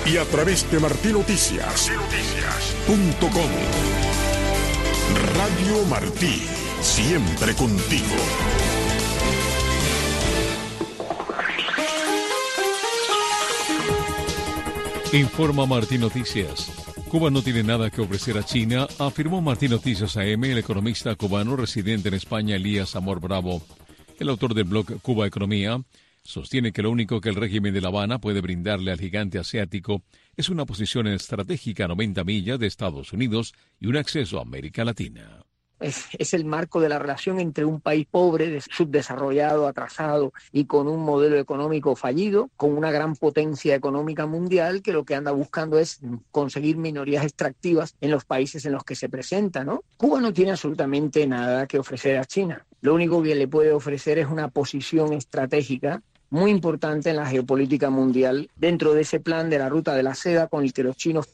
y a través de martinoticias.com. Radio Martí, siempre contigo. Informa Martín Noticias. Cuba no tiene nada que ofrecer a China, afirmó Martín Noticias AM el economista cubano residente en España, Elías Amor Bravo. El autor del blog Cuba Economía sostiene que lo único que el régimen de La Habana puede brindarle al gigante asiático es una posición estratégica a 90 millas de Estados Unidos y un acceso a América Latina. Es el marco de la relación entre un país pobre, subdesarrollado, atrasado y con un modelo económico fallido, con una gran potencia económica mundial que lo que anda buscando es conseguir minorías extractivas en los países en los que se presenta, ¿no? Cuba no tiene absolutamente nada que ofrecer a China. Lo único que le puede ofrecer es una posición estratégica muy importante en la geopolítica mundial dentro de ese plan de la ruta de la seda con el que los chinos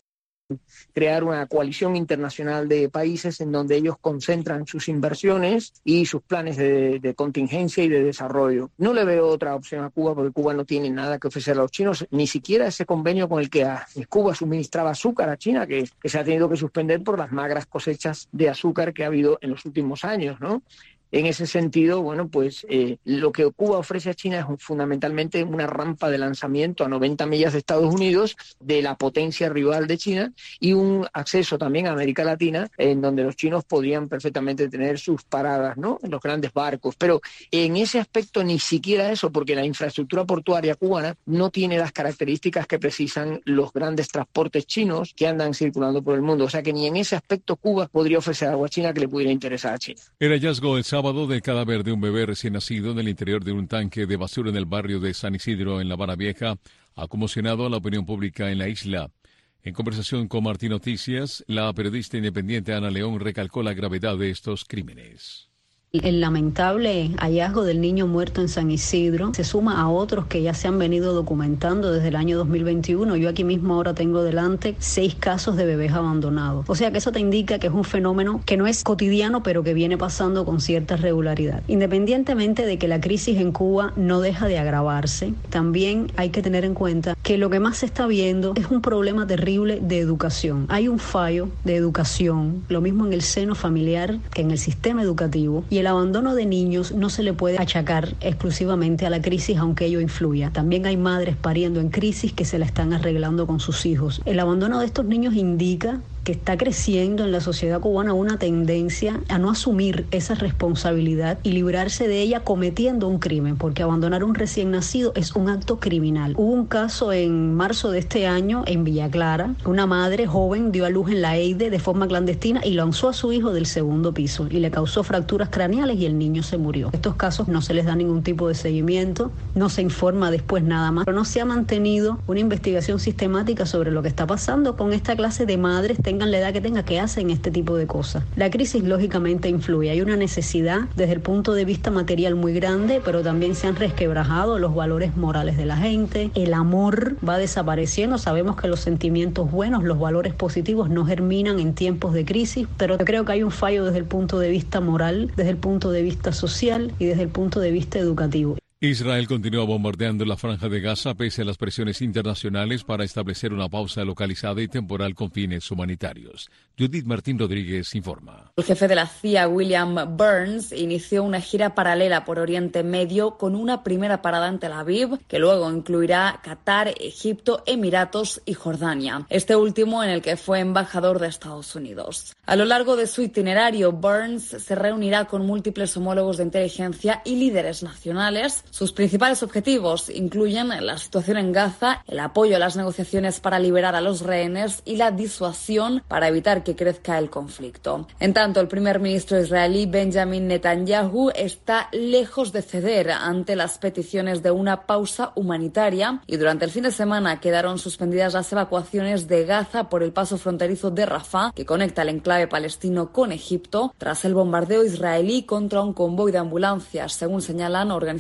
crear una coalición internacional de países en donde ellos concentran sus inversiones y sus planes de contingencia y de desarrollo. No le veo otra opción a Cuba porque Cuba no tiene nada que ofrecer a los chinos, ni siquiera ese convenio con el que Cuba suministraba azúcar a China, que se ha tenido que suspender por las magras cosechas de azúcar que ha habido en los últimos años, ¿no? En ese sentido, bueno, pues lo que Cuba ofrece a China es fundamentalmente una rampa de lanzamiento a 90 millas de Estados Unidos, de la potencia rival de China, y un acceso también a América Latina, en donde los chinos podrían perfectamente tener sus paradas, ¿no?, en los grandes barcos. Pero en ese aspecto ni siquiera eso, porque la infraestructura portuaria cubana no tiene las características que precisan los grandes transportes chinos que andan circulando por el mundo. O sea que ni en ese aspecto Cuba podría ofrecer algo a China que le pudiera interesar a China. El hallazgo el sábado del cadáver de un bebé recién nacido en el interior de un tanque de basura en el barrio de San Isidro, en La Habana Vieja, ha conmocionado a la opinión pública en la isla. En conversación con Martín Noticias, la periodista independiente Ana León recalcó la gravedad de estos crímenes. El lamentable hallazgo del niño muerto en San Isidro se suma a otros que ya se han venido documentando desde el año 2021. Yo aquí mismo ahora tengo delante 6 casos de bebés abandonados. O sea que eso te indica que es un fenómeno que no es cotidiano, pero que viene pasando con cierta regularidad. Independientemente de que la crisis en Cuba no deja de agravarse, también hay que tener en cuenta que lo que más se está viendo es un problema terrible de educación. Hay un fallo de educación, lo mismo en el seno familiar que en el sistema educativo, y el abandono de niños no se le puede achacar exclusivamente a la crisis, aunque ello influya. También hay madres pariendo en crisis que se la están arreglando con sus hijos. El abandono de estos niños indica que está creciendo en la sociedad cubana una tendencia a no asumir esa responsabilidad y librarse de ella cometiendo un crimen, porque abandonar un recién nacido es un acto criminal. Hubo un caso en marzo de este año en Villa Clara. Una madre joven dio a luz en la EIDE de forma clandestina y lanzó a su hijo del 2º piso y le causó fracturas craneales y el niño se murió. Estos casos no se les da ningún tipo de seguimiento, no se informa después nada más, pero no se ha mantenido una investigación sistemática sobre lo que está pasando con esta clase de madres, tengan la edad que tengan, que hacen este tipo de cosas. La crisis lógicamente influye, hay una necesidad desde el punto de vista material muy grande, pero también se han resquebrajado los valores morales de la gente, el amor va desapareciendo, sabemos que los sentimientos buenos, los valores positivos no germinan en tiempos de crisis, pero creo que hay un fallo desde el punto de vista moral, desde el punto de vista social y desde el punto de vista educativo. Israel continúa bombardeando la Franja de Gaza pese a las presiones internacionales para establecer una pausa localizada y temporal con fines humanitarios. Judith Martín Rodríguez informa. El jefe de la CIA, William Burns, inició una gira paralela por Oriente Medio con una primera parada en Tel Aviv, que luego incluirá Qatar, Egipto, Emiratos y Jordania. Este último en el que fue embajador de Estados Unidos. A lo largo de su itinerario, Burns se reunirá con múltiples homólogos de inteligencia y líderes nacionales. Sus principales objetivos incluyen la situación en Gaza, el apoyo a las negociaciones para liberar a los rehenes y la disuasión para evitar que crezca el conflicto. En tanto, el primer ministro israelí Benjamin Netanyahu está lejos de ceder ante las peticiones de una pausa humanitaria y durante el fin de semana quedaron suspendidas las evacuaciones de Gaza por el paso fronterizo de Rafah, que conecta el enclave palestino con Egipto, tras el bombardeo israelí contra un convoy de ambulancias, según señalan organizaciones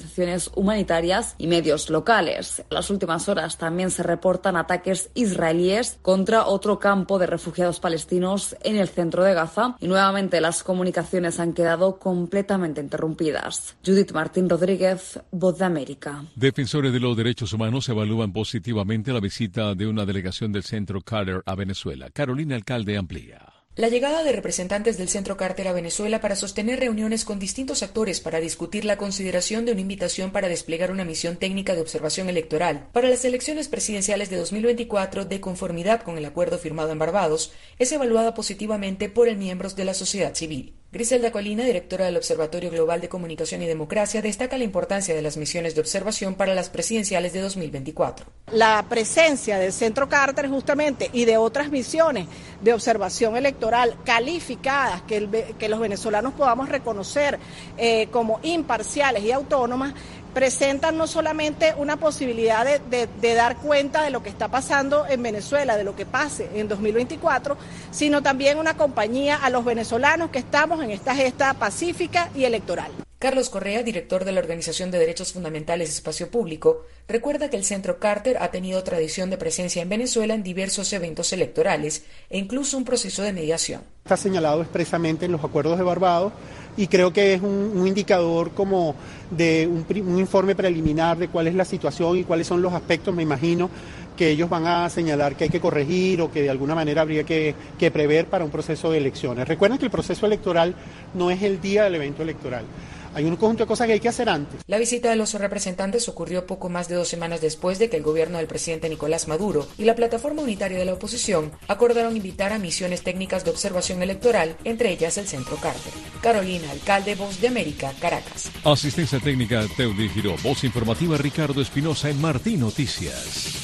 organizaciones humanitarias y medios locales. En las últimas horas también se reportan ataques israelíes contra otro campo de refugiados palestinos en el centro de Gaza y nuevamente las comunicaciones han quedado completamente interrumpidas. Judith Martín Rodríguez, Voz de América. Defensores de los derechos humanos evalúan positivamente la visita de una delegación del Centro Carter a Venezuela. Carolina Alcalde amplía. La llegada de representantes del Centro Carter a Venezuela para sostener reuniones con distintos actores para discutir la consideración de una invitación para desplegar una misión técnica de observación electoral para las elecciones presidenciales de 2024 de conformidad con el acuerdo firmado en Barbados es evaluada positivamente por miembros de la sociedad civil. Griselda Colina, directora del Observatorio Global de Comunicación y Democracia, destaca la importancia de las misiones de observación para las presidenciales de 2024. La presencia del Centro Carter justamente y de otras misiones de observación electoral calificadas, que los venezolanos podamos reconocer como imparciales y autónomas, presentan no solamente una posibilidad de dar cuenta de lo que está pasando en Venezuela, de lo que pase en 2024, sino también una compañía a los venezolanos que estamos en esta gesta pacífica y electoral. Carlos Correa, director de la Organización de Derechos Fundamentales Espacio Público, recuerda que el Centro Carter ha tenido tradición de presencia en Venezuela en diversos eventos electorales e incluso un proceso de mediación. Está señalado expresamente en los acuerdos de Barbados y creo que es un indicador como de un informe preliminar de cuál es la situación y cuáles son los aspectos, me imagino, que ellos van a señalar que hay que corregir o que de alguna manera habría que prever para un proceso de elecciones. Recuerden que el proceso electoral no es el día del evento electoral. Hay un conjunto de cosas que hay que hacer antes. La visita de los representantes ocurrió poco más de 2 semanas después de que el gobierno del presidente Nicolás Maduro y la plataforma unitaria de la oposición acordaron invitar a misiones técnicas de observación electoral, entre ellas el Centro Carter. Carolina Alcalde, Voz de América, Caracas. Asistencia técnica Teudi Giró. Voz informativa Ricardo Espinosa en Martín Noticias.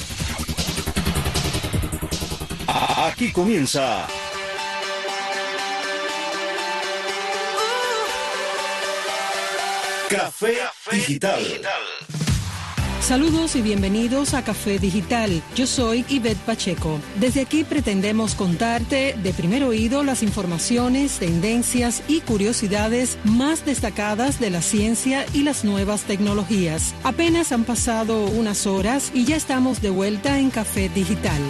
Aquí comienza Café Digital. Saludos y bienvenidos a Café Digital. Yo soy Ivette Pacheco. Desde aquí pretendemos contarte de primer oído las informaciones, tendencias y curiosidades más destacadas de la ciencia y las nuevas tecnologías. Apenas han pasado unas horas y ya estamos de vuelta en Café Digital.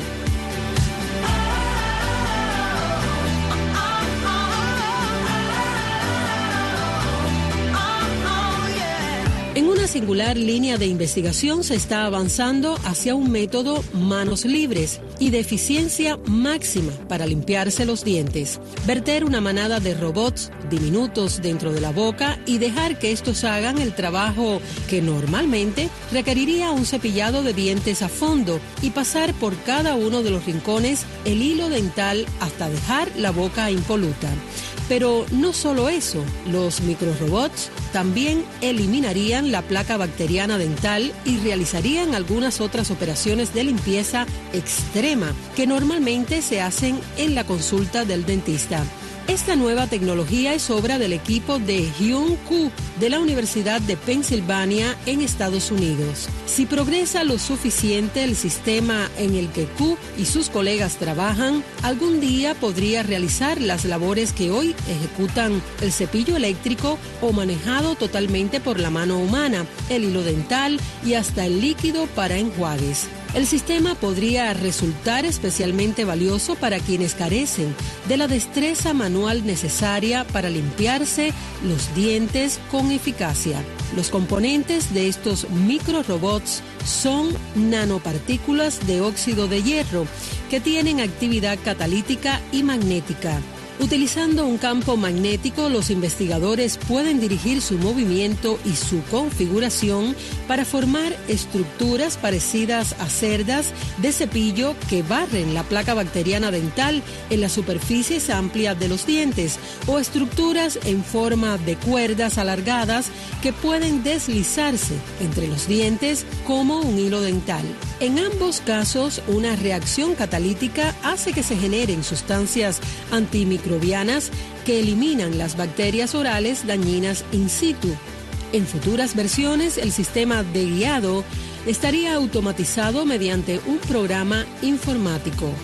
En una singular línea de investigación se está avanzando hacia un método manos libres y de eficiencia máxima para limpiarse los dientes. Verter una manada de robots diminutos dentro de la boca y dejar que estos hagan el trabajo que normalmente requeriría un cepillado de dientes a fondo y pasar por cada uno de los rincones el hilo dental hasta dejar la boca impoluta. Pero no solo eso, los microrobots también eliminarían la placa bacteriana dental y realizarían algunas otras operaciones de limpieza extrema que normalmente se hacen en la consulta del dentista. Esta nueva tecnología es obra del equipo de Hyun Koo de la Universidad de Pensilvania en Estados Unidos. Si progresa lo suficiente el sistema en el que Koo y sus colegas trabajan, algún día podría realizar las labores que hoy ejecutan el cepillo eléctrico o manejado totalmente por la mano humana, el hilo dental y hasta el líquido para enjuagues. El sistema podría resultar especialmente valioso para quienes carecen de la destreza manual necesaria para limpiarse los dientes con eficacia. Los componentes de estos microrobots son nanopartículas de óxido de hierro que tienen actividad catalítica y magnética. Utilizando un campo magnético, los investigadores pueden dirigir su movimiento y su configuración para formar estructuras parecidas a cerdas de cepillo que barren la placa bacteriana dental en las superficies amplias de los dientes o estructuras en forma de cuerdas alargadas que pueden deslizarse entre los dientes como un hilo dental. En ambos casos, una reacción catalítica hace que se generen sustancias antimicrobianas que eliminan las bacterias orales dañinas in situ. En futuras versiones, el sistema de guiado estaría automatizado mediante un programa informático.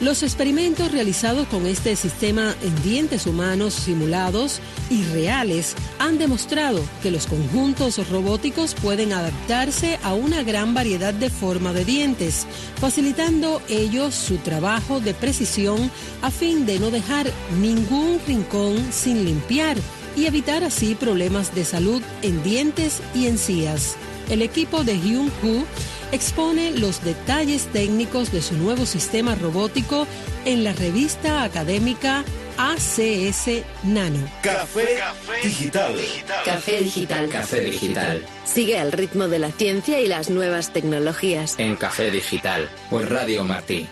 Los experimentos realizados con este sistema en dientes humanos simulados y reales han demostrado que los conjuntos robóticos pueden adaptarse a una gran variedad de formas de dientes, facilitando ellos su trabajo de precisión a fin de no dejar ningún rincón sin limpiar y evitar así problemas de salud en dientes y encías. El equipo de Hyun-Woo expone los detalles técnicos de su nuevo sistema robótico en la revista académica ACS Nano. Café Digital. Café Digital. Café Digital. Sigue al ritmo de la ciencia y las nuevas tecnologías. En Café Digital, por Radio Martí.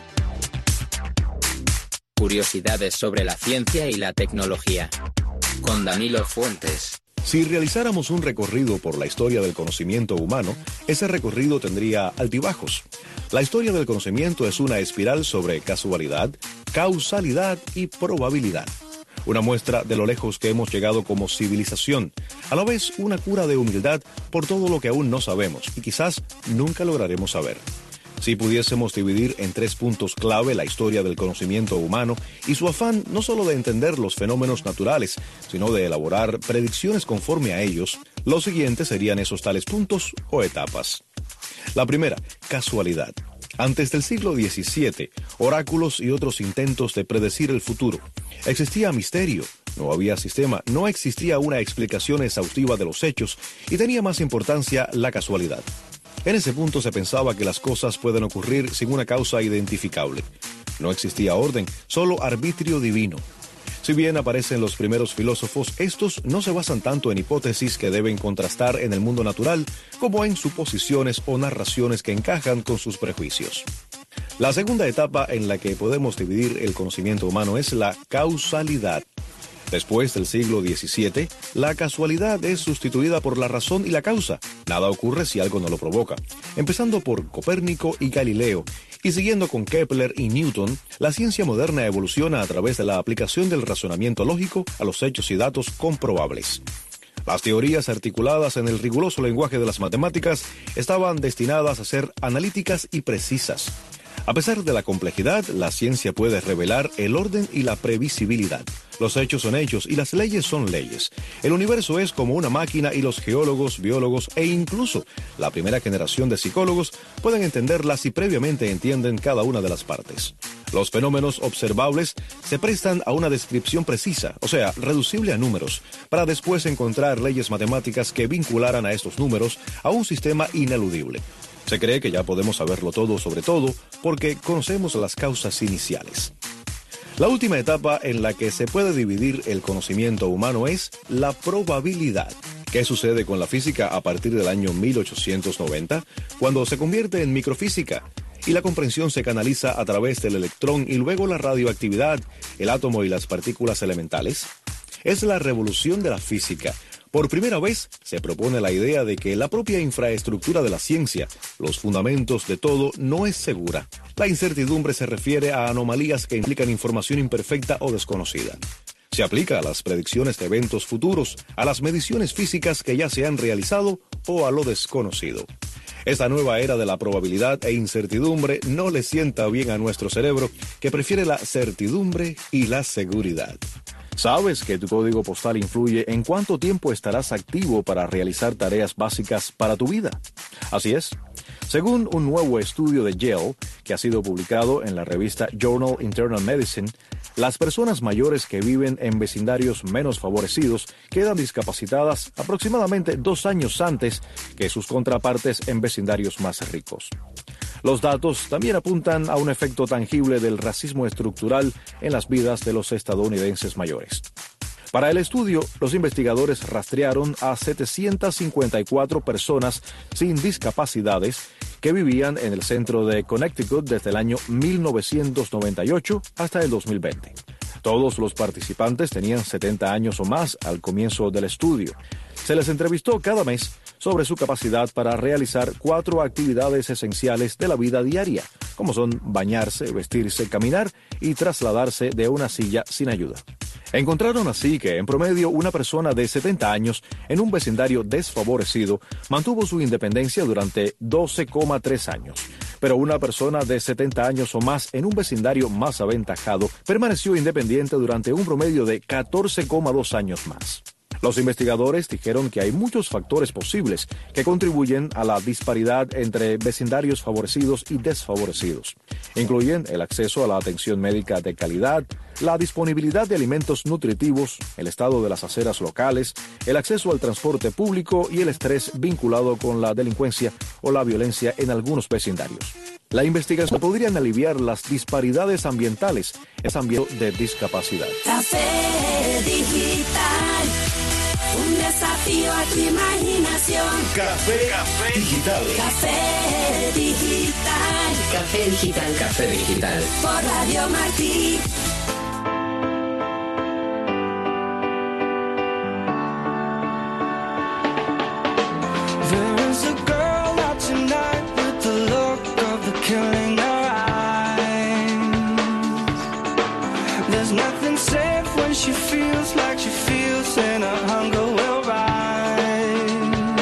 Curiosidades sobre la ciencia y la tecnología. Con Danilo Fuentes. Si realizáramos un recorrido por la historia del conocimiento humano, ese recorrido tendría altibajos. La historia del conocimiento es una espiral sobre casualidad, causalidad y probabilidad. Una muestra de lo lejos que hemos llegado como civilización, a la vez una cura de humildad por todo lo que aún no sabemos y quizás nunca lograremos saber. Si pudiésemos dividir en 3 puntos clave la historia del conocimiento humano y su afán no solo de entender los fenómenos naturales, sino de elaborar predicciones conforme a ellos, los siguientes serían esos tales puntos o etapas. La primera, casualidad. Antes del siglo XVII, oráculos y otros intentos de predecir el futuro. Existía misterio, no había sistema, no existía una explicación exhaustiva de los hechos y tenía más importancia la casualidad. En ese punto se pensaba que las cosas pueden ocurrir sin una causa identificable. No existía orden, solo arbitrio divino. Si bien aparecen los primeros filósofos, estos no se basan tanto en hipótesis que deben contrastar en el mundo natural como en suposiciones o narraciones que encajan con sus prejuicios. La segunda etapa en la que podemos dividir el conocimiento humano es la causalidad. Después del siglo XVII, la casualidad es sustituida por la razón y la causa. Nada ocurre si algo no lo provoca. Empezando por Copérnico y Galileo, y siguiendo con Kepler y Newton, la ciencia moderna evoluciona a través de la aplicación del razonamiento lógico a los hechos y datos comprobables. Las teorías articuladas en el riguroso lenguaje de las matemáticas estaban destinadas a ser analíticas y precisas. A pesar de la complejidad, la ciencia puede revelar el orden y la previsibilidad. Los hechos son hechos y las leyes son leyes. El universo es como una máquina y los geólogos, biólogos e incluso la primera generación de psicólogos pueden entenderlas si previamente entienden cada una de las partes. Los fenómenos observables se prestan a una descripción precisa, o sea, reducible a números, para después encontrar leyes matemáticas que vincularan a estos números a un sistema ineludible. Se cree que ya podemos saberlo todo sobre todo porque conocemos las causas iniciales. La última etapa en la que se puede dividir el conocimiento humano es la probabilidad. ¿Qué sucede con la física a partir del año 1890, cuando se convierte en microfísica y la comprensión se canaliza a través del electrón y luego la radioactividad, el átomo y las partículas elementales? Es la revolución de la física. Por primera vez se propone la idea de que la propia infraestructura de la ciencia, los fundamentos de todo, no es segura. La incertidumbre se refiere a anomalías que implican información imperfecta o desconocida. Se aplica a las predicciones de eventos futuros, a las mediciones físicas que ya se han realizado o a lo desconocido. Esta nueva era de la probabilidad e incertidumbre no le sienta bien a nuestro cerebro, que prefiere la certidumbre y la seguridad. ¿Sabes que tu código postal influye en cuánto tiempo estarás activo para realizar tareas básicas para tu vida? Así es. Según un nuevo estudio de Yale, que ha sido publicado en la revista Journal Internal Medicine, las personas mayores que viven en vecindarios menos favorecidos quedan discapacitadas aproximadamente 2 años antes que sus contrapartes en vecindarios más ricos. Los datos también apuntan a un efecto tangible del racismo estructural en las vidas de los estadounidenses mayores. Para el estudio, los investigadores rastrearon a 754 personas sin discapacidades que vivían en el centro de Connecticut desde el año 1998 hasta el 2020. Todos los participantes tenían 70 años o más al comienzo del estudio. Se les entrevistó cada mes sobre su capacidad para realizar 4 actividades esenciales de la vida diaria, como son bañarse, vestirse, caminar y trasladarse de una silla sin ayuda. Encontraron así que, en promedio, una persona de 70 años en un vecindario desfavorecido mantuvo su independencia durante 12,3 años, pero una persona de 70 años o más en un vecindario más aventajado permaneció independiente durante un promedio de 14,2 años más. Los investigadores dijeron que hay muchos factores posibles que contribuyen a la disparidad entre vecindarios favorecidos y desfavorecidos. Incluyen el acceso a la atención médica de calidad, la disponibilidad de alimentos nutritivos, el estado de las aceras locales, el acceso al transporte público y el estrés vinculado con la delincuencia o la violencia en algunos vecindarios. La investigación podrían aliviar las disparidades ambientales en ambiente de discapacidad. Café Digital, un desafío a tu imaginación. Café Digital. Café Digital. Café Digital. Café Digital. Por Radio Martí. There is a girl out tonight with the look of the killing her eyes. There's nothing safe when she feels like she feels, and her hunger will rise.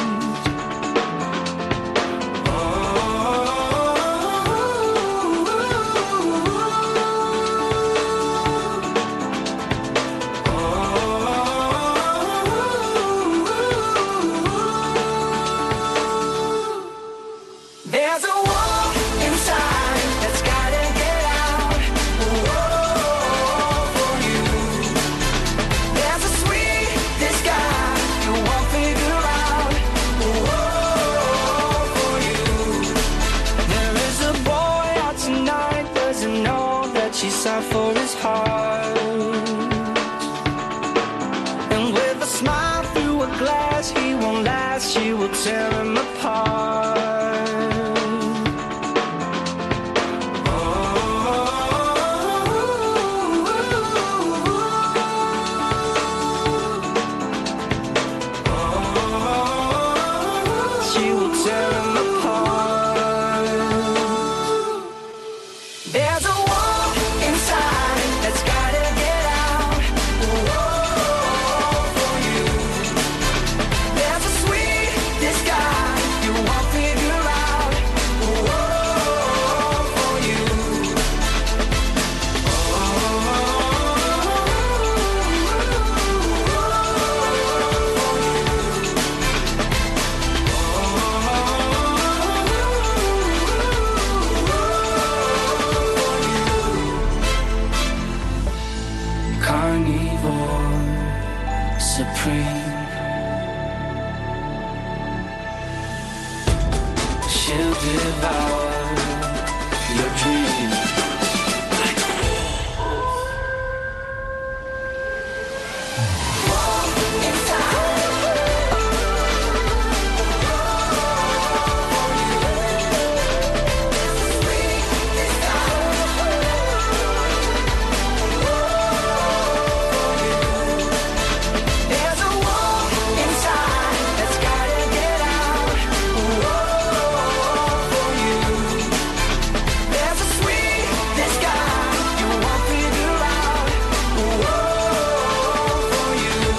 There's a war inside that's gotta get out. Whoa, for you. There's a sweet disguise you won't figure out. Whoa, for you. There is a boy out tonight, doesn't know that she's out for his heart. And with a smile through a glass, he won't last, she will tear him apart. She will tear him apart. There's a war inside that's gotta get out. Whoa, for you. There's a sweet disguise you won't figure out. Whoa, for you. Carnivore supreme. She'll devour your dreams. There's a war inside that's gotta get out. Whoa, for you. There's a sweet disguise you won't figure out. Whoa, for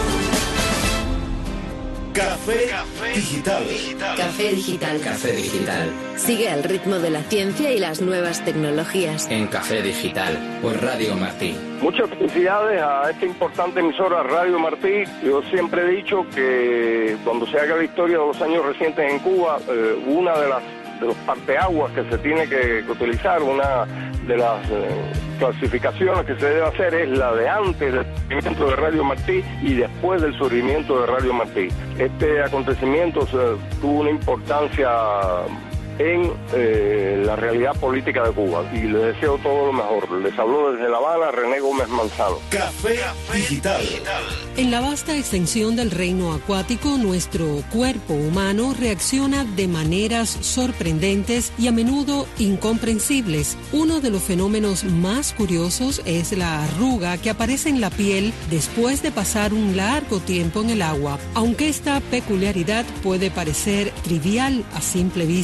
you. Café Digital. Café Digital. Café Digital. Sigue al ritmo de la ciencia y las nuevas tecnologías. En Café Digital. Por Radio Martí. Muchas felicidades a esta importante emisora Radio Martí. Yo siempre he dicho que cuando se haga la historia de los años recientes en Cuba, una de los parteaguas que se tiene que utilizar, una de las clasificaciones que se debe hacer es la de antes del surgimiento de Radio Martí y después del surgimiento de Radio Martí. Este acontecimiento tuvo una importancia en la realidad política de Cuba y les deseo todo lo mejor. Les habló desde La Habana René Gómez Manzano. Café Digital. En la vasta extensión del reino acuático, nuestro cuerpo humano reacciona de maneras sorprendentes y a menudo incomprensibles. Uno de los fenómenos más curiosos es la arruga que aparece en la piel después de pasar un largo tiempo en el agua. Aunque esta peculiaridad puede parecer trivial a simple vista,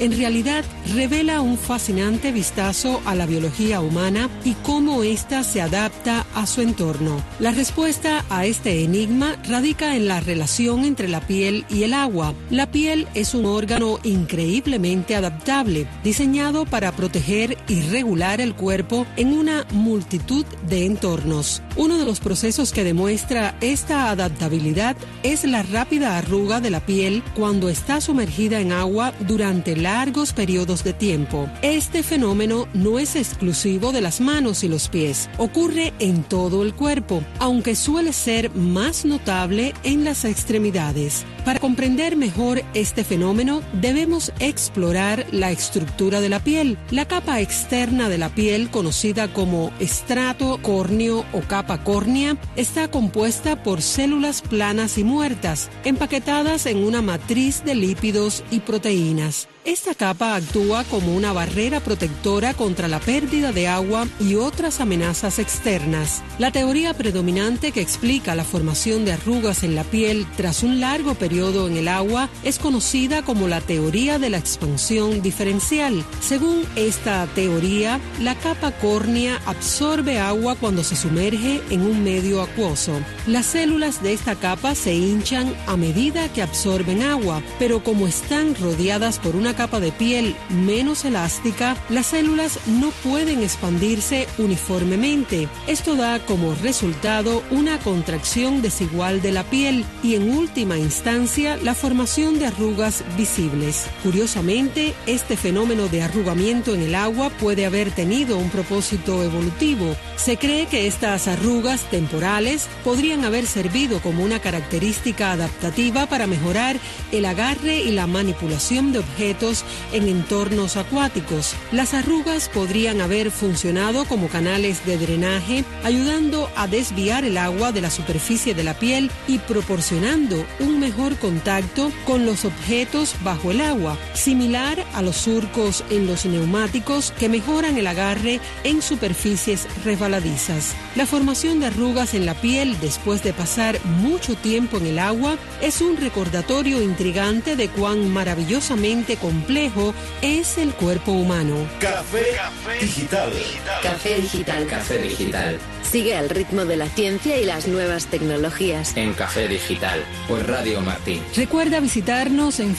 en realidad revela un fascinante vistazo a la biología humana y cómo ésta se adapta a su entorno. La respuesta a este enigma radica en la relación entre la piel y el agua. La piel es un órgano increíblemente adaptable, diseñado para proteger y regular el cuerpo en una multitud de entornos. Uno de los procesos que demuestra esta adaptabilidad es la rápida arruga de la piel cuando está sumergida en agua durante largos periodos de tiempo. Este fenómeno no es exclusivo de las manos y los pies, ocurre en todo el cuerpo, aunque suele ser más notable en las extremidades. Para comprender mejor este fenómeno, debemos explorar la estructura de la piel. La capa externa de la piel, conocida como estrato córneo o capa córnea, está compuesta por células planas y muertas, empaquetadas en una matriz de lípidos y proteínas. Esta capa actúa como una barrera protectora contra la pérdida de agua y otras amenazas externas. La teoría predominante que explica la formación de arrugas en la piel tras un largo periodo en el agua es conocida como la teoría de la expansión diferencial. Según esta teoría, la capa córnea absorbe agua cuando se sumerge en un medio acuoso. Las células de esta capa se hinchan a medida que absorben agua, pero como están rodeadas por una capa de piel menos elástica, las células no pueden expandirse uniformemente. Esto da como resultado una contracción desigual de la piel y, en última instancia, la formación de arrugas visibles. Curiosamente, este fenómeno de arrugamiento en el agua puede haber tenido un propósito evolutivo. Se cree que estas arrugas temporales podrían haber servido como una característica adaptativa para mejorar el agarre y la manipulación de objetos en entornos acuáticos. Las arrugas podrían haber funcionado como canales de drenaje, ayudando a desviar el agua de la superficie de la piel y proporcionando un mejor contacto con los objetos bajo el agua, similar a los surcos en los neumáticos que mejoran el agarre en superficies resbaladizas. La formación de arrugas en la piel después de pasar mucho tiempo en el agua es un recordatorio intrigante de cuán maravillosamente complejo es el cuerpo humano. Café Digital. Café Digital. Café Digital. Sigue al ritmo de la ciencia y las nuevas tecnologías. En Café Digital, por Radio Martí. Recuerda visitarnos en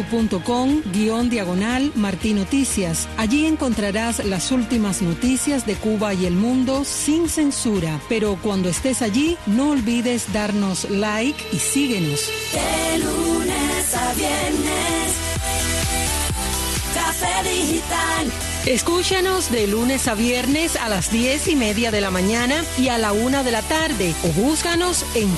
facebook.com/Martí Noticias. Allí encontrarás las últimas noticias de Cuba y el mundo sin censura. Pero cuando estés allí, no olvides darnos like y síguenos. De lunes a viernes, Café Digital. Escúchanos de lunes a viernes a las 10:30 de la mañana y a la 1 de la tarde. O búscanos en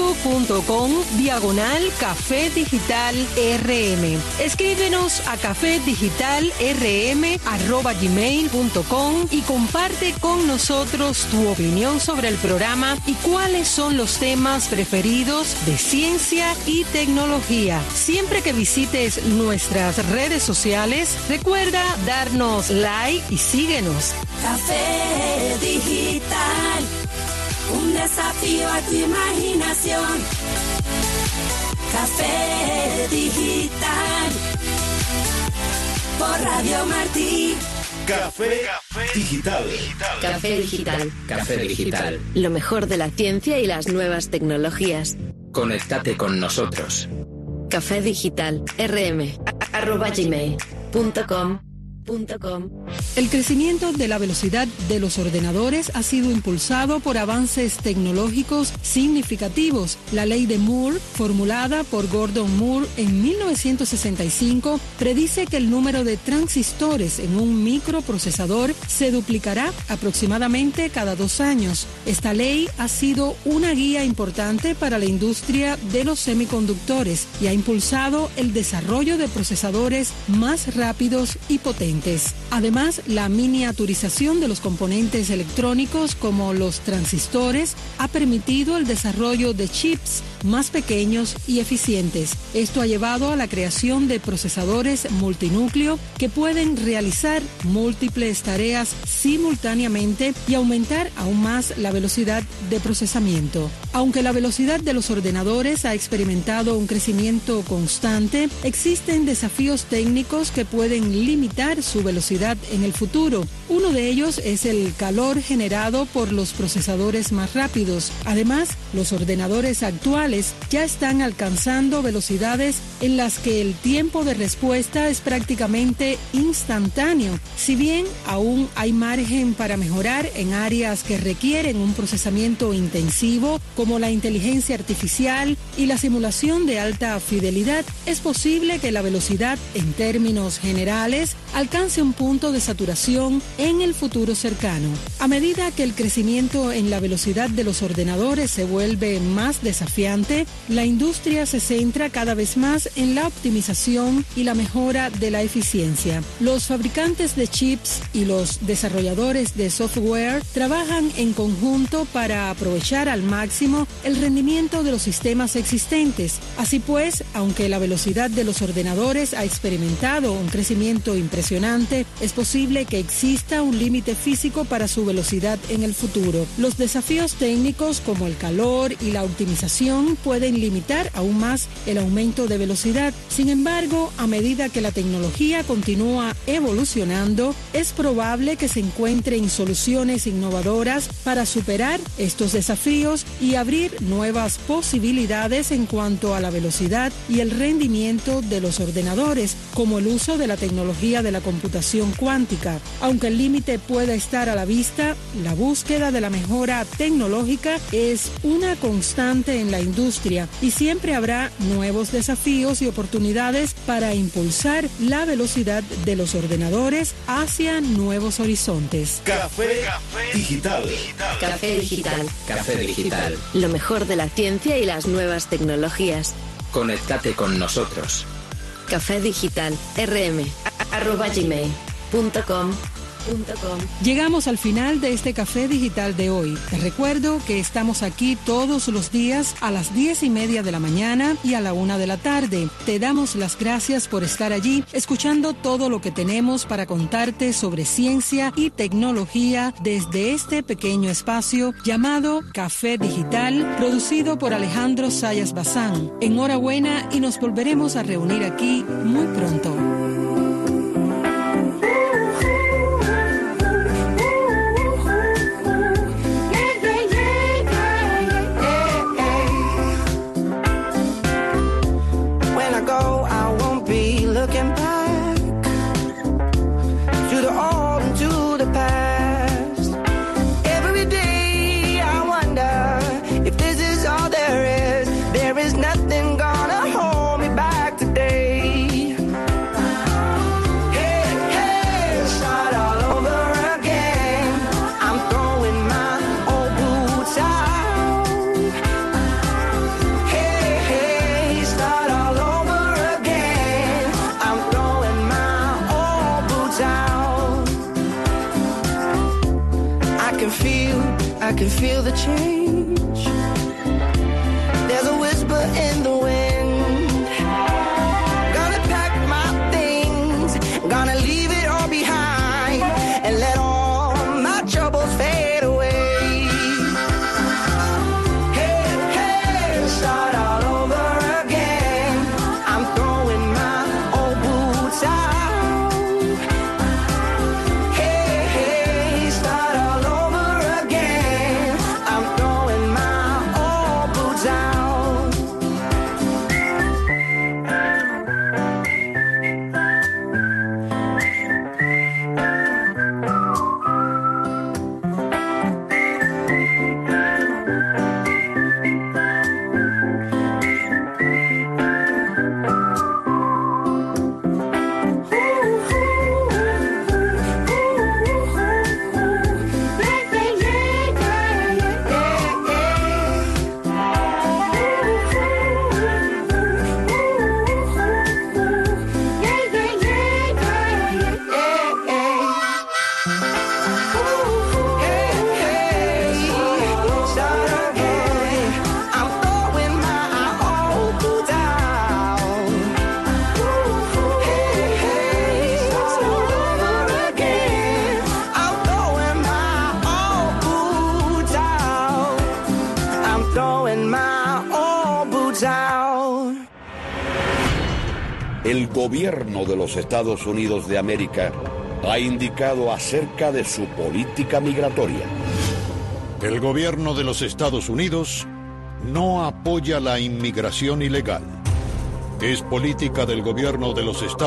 facebook.com/Café Digital RM. Escríbenos a cafedigitalrm@gmail.com y comparte con nosotros tu opinión sobre el programa y cuáles son los temas preferidos de ciencia y tecnología. Siempre que visites nuestras redes sociales, recuerda darnos like y síguenos. Café Digital, un desafío a tu imaginación. Café Digital, por Radio Martí. Café Digital. Café Digital. Café Digital. Lo mejor de la ciencia y las nuevas tecnologías. Conéctate con nosotros. Café Digital rm@gmail.com. El crecimiento de la velocidad de los ordenadores ha sido impulsado por avances tecnológicos significativos. La ley de Moore, formulada por Gordon Moore en 1965, predice que el número de transistores en un microprocesador se duplicará aproximadamente cada 2 años. Esta ley ha sido una guía importante para la industria de los semiconductores y ha impulsado el desarrollo de procesadores más rápidos y potentes. Además Además, la miniaturización de los componentes electrónicos como los transistores ha permitido el desarrollo de chips más pequeños y eficientes. Esto ha llevado a la creación de procesadores multinúcleo que pueden realizar múltiples tareas simultáneamente y aumentar aún más la velocidad de procesamiento. Aunque la velocidad de los ordenadores ha experimentado un crecimiento constante, existen desafíos técnicos que pueden limitar su velocidad en el futuro. Uno de ellos es el calor generado por los procesadores más rápidos. Además, los ordenadores actuales ya están alcanzando velocidades en las que el tiempo de respuesta es prácticamente instantáneo. Si bien aún hay margen para mejorar en áreas que requieren un procesamiento intensivo, como la inteligencia artificial y la simulación de alta fidelidad, es posible que la velocidad, en términos generales, alcance un punto de saturación en el futuro cercano. A medida que el crecimiento en la velocidad de los ordenadores se vuelve más desafiante, la industria se centra cada vez más en la optimización y la mejora de la eficiencia. Los fabricantes de chips y los desarrolladores de software trabajan en conjunto para aprovechar al máximo el rendimiento de los sistemas existentes. Así pues, aunque la velocidad de los ordenadores ha experimentado un crecimiento impresionante, es posible que exista un límite físico para su velocidad en el futuro. Los desafíos técnicos como el calor y la optimización pueden limitar aún más el aumento de velocidad. Sin embargo, a medida que la tecnología continúa evolucionando, es probable que se encuentren soluciones innovadoras para superar estos desafíos y abrir nuevas posibilidades en cuanto a la velocidad y el rendimiento de los ordenadores, como el uso de la tecnología de la computación cuántica. Aunque el límite pueda estar a la vista, la búsqueda de la mejora tecnológica es una constante en la industria y siempre habrá nuevos desafíos y oportunidades para impulsar la velocidad de los ordenadores hacia nuevos horizontes. Café Digital. Café Digital. Café Digital. Lo mejor de la ciencia y las nuevas tecnologías. Conéctate con nosotros. Café Digital. rm@gmail.com. Llegamos al final de este Café Digital de hoy. Te recuerdo que estamos aquí todos los días a las 10:30 de la mañana y a la 1 de la tarde. Te damos las gracias por estar allí, escuchando todo lo que tenemos para contarte sobre ciencia y tecnología desde este pequeño espacio llamado Café Digital, producido por Alejandro Sayas Bazán. Enhorabuena y nos volveremos a reunir aquí muy pronto. Looking back to the old and to the past. Every day I wonder if this is all there is. There is nothing gonna hold me back today. Hey, hey, start all over again. I'm throwing my old boots out. Hey, hey, start all over again. I'm throwing my old boots out. I can feel the change. There's a whisper in the wind. Gonna pack my things, gonna leave it all behind, and let all my troubles fade away. Hey, hey, start all over again. I'm throwing my old boots out. Hey, hey, start all over again. I'm throwing my old boots out. down. El gobierno de los Estados Unidos de América ha indicado acerca de su política migratoria. El gobierno de los Estados Unidos no apoya la inmigración ilegal. Es política del gobierno de los Estados Unidos